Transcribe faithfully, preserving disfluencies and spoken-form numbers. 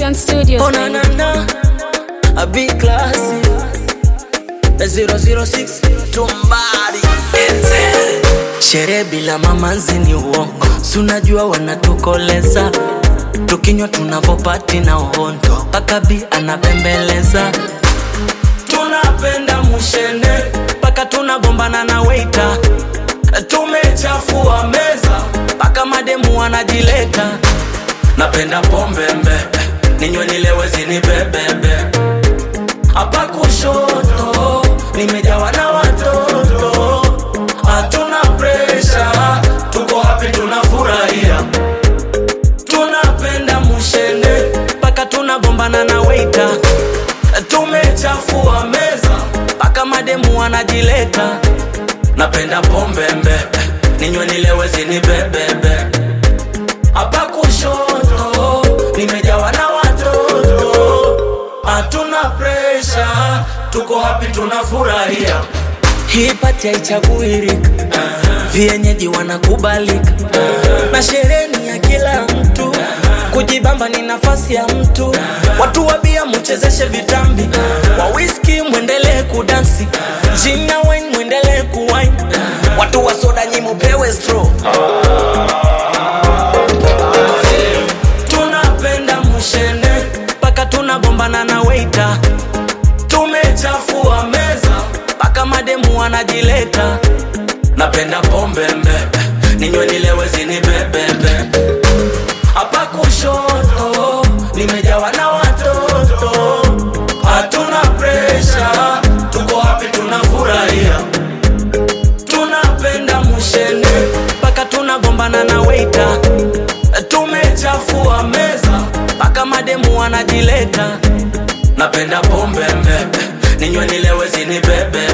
Champion Studios. Oh na na na, a big classy. The zero zero six Tumbari Shere bila mamanzi ni uongo. Sunajua wanatukoleza, tukinywa tunavopati na uhondo. Pakabi anabembeleza, tunapenda mushene paka tunagombana na waiter. Tumechafua meza paka mademu wanajileta. Napenda pombe mbe, ninywe nilewe zinibebebe. Hapa kushoto nimejawa na watoto. Hatuna pressure, tuko happy tunafurahia. Tunapenda mushene paka tunagombana na waiter. Tumechafua meza paka mademu wanajileta. Napenda pombe mbe, ninywe nilewe zinibebebe. Hapa kushoto nimejawa na watoto. Hatuna pressure, tuko happy tunafurahia. Hii party haichaguirika, uh-huh. Vienyeji wanakubalika, uh-huh. Na sherehe ni ya kila mtu, uh-huh. Kujibamba ni nafasi ya mtu, uh-huh. Watu wa bia mchezeshe vitambi, uh-huh. Wa whisky muendelee kudansi, uh-huh. Gin na wine muendelee kuwine, uh-huh. Watu wa soda nyi mupewe straw, uh-huh. Tunapenda mushene paka tunagombana na waiter. Tumechafua meza paka mademu wanajileta. Napenda pombe mbe, ninywe nilewe zinibebebe. Hapa kushoto nimejawa na watoto. Hatuna pressure, tuko happy tunafurahia. Tunapenda mushene paka tunagombana na waiter. Tumechafua meza paka mademu wanajileta. Napenda pombe mbe, ninywe nilewe zinibebebe.